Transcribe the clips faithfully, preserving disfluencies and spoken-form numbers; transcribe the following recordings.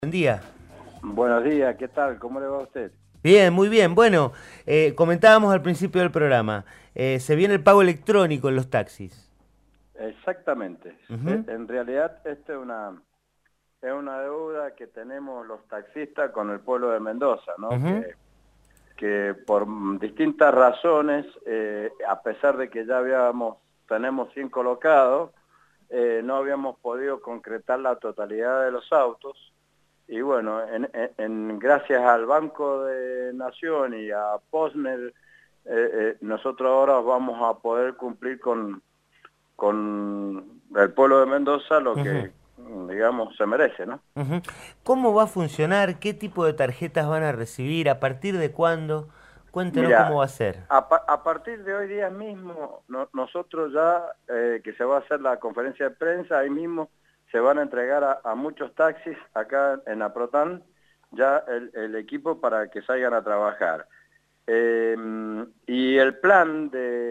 Buen día. Buenos días, ¿qué tal? ¿Cómo le va a usted? Bien, muy bien. Bueno, eh, comentábamos al principio del programa, eh, se viene el pago electrónico en los taxis. Exactamente. Eh, Ujú, En realidad, esta es una, es una deuda que tenemos los taxistas con el pueblo de Mendoza, ¿no? ujú. Que, que por mm, distintas razones, eh, a pesar de que ya habíamos, tenemos cien colocados, eh, no habíamos podido concretar la totalidad de los autos. Y bueno, en, en- en- gracias al Banco de Nación y a Posner, eh, eh, nosotros ahora vamos a poder cumplir con con el pueblo de Mendoza lo Ujú, que, digamos, se merece, ¿no? ujú. ¿Cómo va a funcionar? ¿Qué tipo de tarjetas van a recibir? ¿A partir de cuándo? Cuéntenos cómo Mira, va a ser. a, pa- a partir de hoy día mismo, no- nosotros ya, eh, que se va a hacer la conferencia de prensa, ahí mismo se van a entregar a, a muchos taxis acá en Aprotan ya el, el equipo para que salgan a trabajar. Eh, y el plan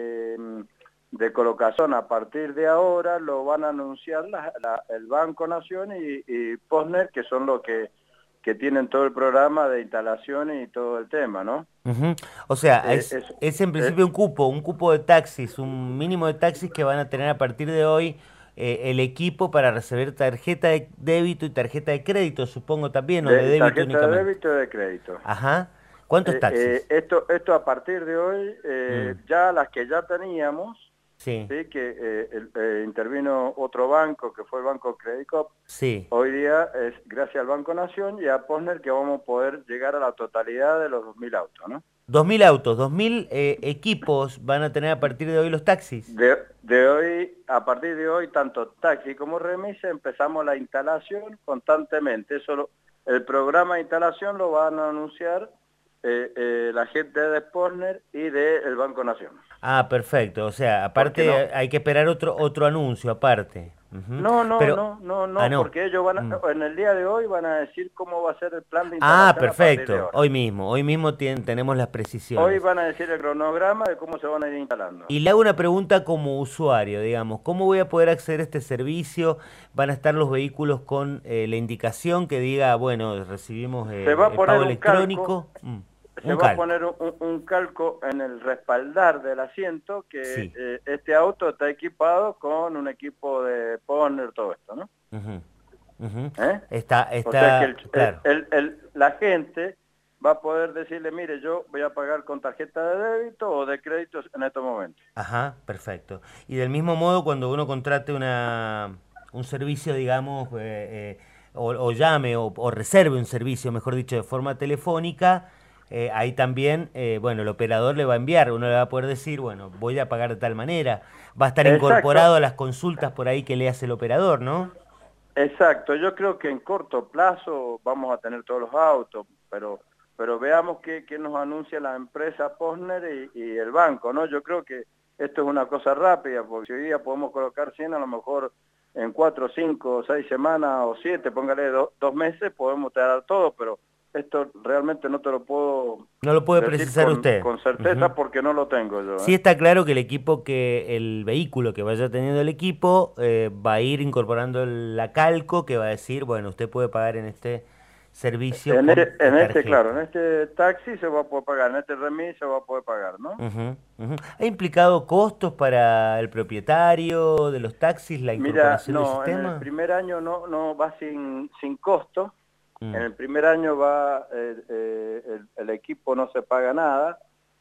de, de colocación a partir de ahora lo van a anunciar la- la- el Banco Nación y, y Posner, que son los que, que tienen todo el programa de instalaciones y todo el tema, ¿no? Ujú. O sea, Eh, es, es, es en eh, principio un cupo, un cupo de taxis, un mínimo de taxis que van a tener a partir de hoy eh, el equipo para recibir tarjeta de débito y tarjeta de crédito, supongo también, o de de débito tarjeta de únicamente. débito y de crédito. Ajá. ¿Cuántos Eh, eh, taxis? esto, esto a partir de hoy, eh, Mm, ya las que ya teníamos, sí, ¿sí? Que eh, el- eh, intervino otro banco, que fue el Banco Credicop. sí. Hoy día es gracias al Banco Nación y a Posner que vamos a poder llegar a la totalidad de los dos mil autos, ¿no? Dos mil autos, dos mil eh, equipos van a tener a partir de hoy los taxis. De, de hoy, a partir de hoy, tanto taxi como remisa, empezamos la instalación constantemente. Eso lo- el programa de instalación lo van a anunciar eh, eh, la gente de Posner y del Banco Nación. Ah, perfecto. O sea, Porque aparte no, eh, hay que esperar otro otro anuncio aparte. Ujú. no, no, Pero, no, no, ah, no, no. porque ellos van a, Mm. en el día de hoy van a decir cómo va a ser el plan de Ah, instalación a partir de perfecto. ahora. Hoy mismo, hoy mismo tien- tenemos las Hoy precisiones. van a decir el cronograma de cómo se van a ir instalando. Y le hago una pregunta como usuario, digamos, ¿cómo voy a poder acceder a este servicio? ¿Van a estar los vehículos con eh, la indicación que diga, bueno, recibimos Se va eh, a el pago poner un calco, electrónico? Mm, se un va a calco. poner un, un- un calco en el respaldar del asiento que Sí. eh, este auto está equipado con un equipo de Poner, todo esto, ¿no? Ujú, ujú. ¿Eh? Está, O sea que el, está, el- claro. el- el- la gente va a poder decirle, mire, yo voy a pagar con tarjeta de débito o de crédito en estos momentos. Ajá, perfecto. Y del mismo modo, cuando uno contrate una, un servicio, digamos, eh, eh, o, o llame o, o reserve un servicio, mejor dicho, de forma telefónica, eh, ahí también, eh, bueno, el operador le va a enviar, uno le va a poder decir, bueno, voy a pagar de tal manera. Va a estar Exacto, incorporado a las consultas por ahí que le hace el operador, ¿no? exacto. Yo creo que en corto plazo vamos a tener todos los autos, pero pero veamos qué, qué nos anuncia la empresa Posner y, y el banco, ¿no? Yo creo que esto es una cosa rápida, porque si hoy día podemos colocar cien, a lo mejor en cuatro, cinco, seis semanas o siete, póngale do- dos meses, podemos tener todo, pero esto realmente no te lo puedo No lo puede decir precisar con, usted. con Ujú. certeza porque no lo tengo yo, Sí ¿eh? está claro que el equipo que, el vehículo que vaya teniendo el equipo eh, va a ir incorporando la calco que va a decir, bueno, usted puede pagar en este servicio En con este, eh, en este, claro, en tarjeta. este taxi se va a poder pagar, en este remis se va a poder pagar, ¿no? Ujú, ujú. ¿Ha implicado costos para el propietario de los taxis la Mira, incorporación del no, en el sistema? primer año no, no va sin, sin costo. En Mm, el primer año va eh, eh, el, el equipo no se paga nada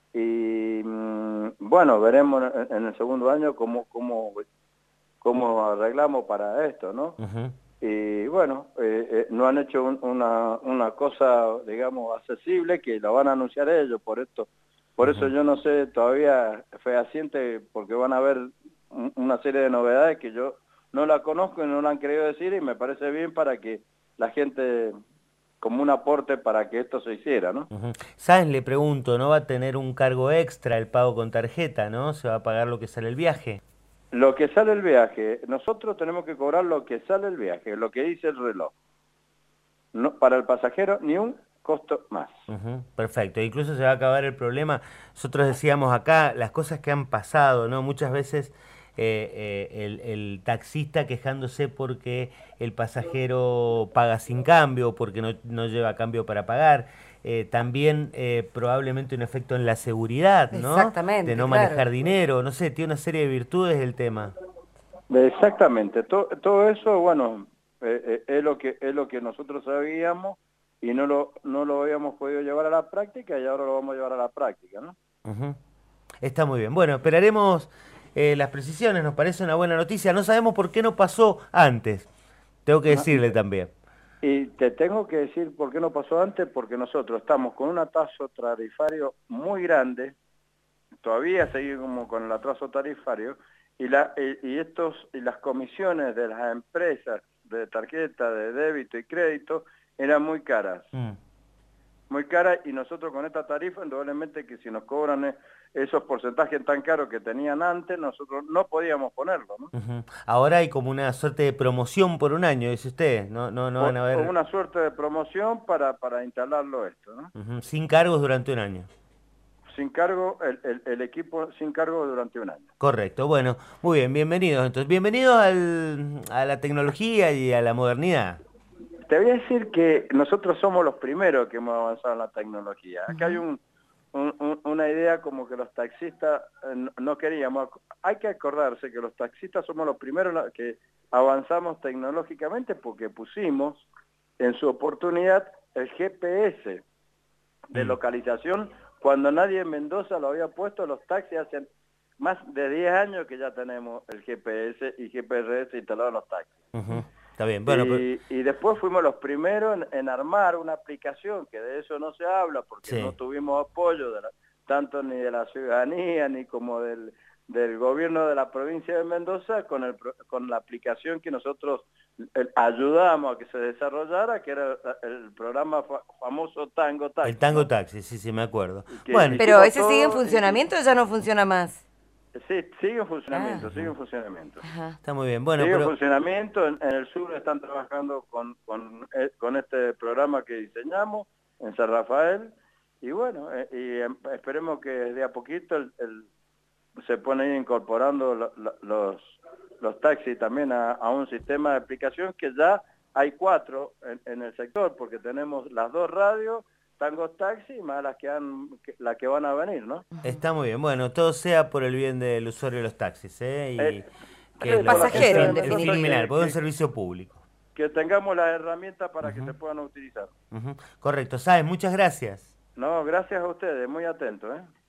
y mm, bueno, veremos en, en el segundo año cómo, cómo, cómo arreglamos para esto, ¿no? ujú, Y bueno, eh, eh, no han hecho un- una, una cosa, digamos, accesible que la van a anunciar ellos, por esto. Por eso ujú. yo no sé todavía fehaciente, porque van a haber un- una serie de novedades que yo no la conozco y no la han querido decir y me parece bien para que la gente, como un aporte para que esto se hiciera, ¿no? Ujú. ¿Sabes? Le pregunto, ¿no va a tener un cargo extra el pago con tarjeta, ¿no? ¿Se va a pagar lo que sale el viaje? Lo que sale el viaje, nosotros tenemos que cobrar lo que sale el viaje, lo que dice el reloj. No, para el pasajero ni un costo más. Ujú, perfecto, incluso se va a acabar el problema. Nosotros decíamos acá las cosas que han pasado, ¿no? Muchas veces eh, eh, el, el taxista quejándose porque el pasajero paga sin cambio, porque no, no lleva cambio para pagar. Eh, también eh, probablemente un efecto en la seguridad, ¿no? Exactamente, De no claro. manejar dinero, no sé, tiene una serie de virtudes el tema. Exactamente, todo, todo eso, bueno, eh, eh, es lo que es lo que nosotros sabíamos y no lo no lo habíamos podido llevar a la práctica y ahora lo vamos a llevar a la práctica, ¿no? Uh-huh. Está muy bien. Bueno, esperaremos eh, las precisiones, nos parece una buena noticia. No sabemos por qué no pasó antes, tengo que decirle también. Y te tengo que decir por qué no pasó antes, porque nosotros estamos con un atraso tarifario muy grande, todavía seguimos con el atraso tarifario, y, la, y, y, estos, y las comisiones de las empresas de tarjeta, de débito y crédito eran muy caras. Mm. Muy caras, y nosotros con esta tarifa, indudablemente que si nos cobran esos porcentajes tan caros que tenían antes, nosotros no podíamos ponerlo, ¿no? Uh-huh. Ahora hay como una suerte de promoción por un año, dice usted, no, no, no van a ver... Una suerte de promoción para, para instalarlo esto, ¿no? Uh-huh. Sin cargos durante un año. Sin cargo, el, el, el equipo sin cargo durante un año. Correcto, bueno, muy bien, bienvenidos entonces. Bienvenidos al, a la tecnología y a la modernidad. Te voy a decir que nosotros somos los primeros que hemos avanzado en la tecnología. Acá hay un, un, un, una idea como que los taxistas eh, no queríamos. Hay que acordarse que los taxistas somos los primeros que avanzamos tecnológicamente porque pusimos en su oportunidad el G P S de mm. localización cuando nadie en Mendoza lo había puesto. Los taxis hacen más de diez años que ya tenemos el G P S y G P R S instalado en los taxis. Uh-huh. Está bien. Bueno, y, pero... y después fuimos los primeros en, en armar una aplicación, que de eso no se habla porque sí. no tuvimos apoyo de la, tanto ni de la ciudadanía ni como del, del gobierno de la provincia de Mendoza con, el, con la aplicación que nosotros el, ayudamos a que se desarrollara, que era el, el programa fa, famoso Tango Taxi. El Tango ¿no? Taxi, sí, sí, me acuerdo. Que, bueno, pero ese sigue en funcionamiento y... o ya no funciona más. Sí, sigue en funcionamiento, ah, sigue en funcionamiento. Ajá. Está muy bien. Bueno, sigue pero... en funcionamiento, en, en el sur están trabajando con, con, con este programa que diseñamos en San Rafael, y bueno, eh, y esperemos que de a poquito el, el, se pone ahí incorporando lo, lo, los, los taxis también a, a un sistema de aplicación que ya hay cuatro en, en el sector, porque tenemos las dos radios, Tango Taxi, más las que, han, que, las que van a venir, ¿no? Está muy bien. Bueno, todo sea por el bien del usuario de los taxis, ¿eh? Y eh, que el pasajero, el, el, el fin final, porque es un servicio público. Que tengamos las herramientas para uh-huh. que se puedan utilizar. Uh-huh. Correcto. Sáenz, muchas gracias. No, gracias a ustedes, muy atentos, ¿eh?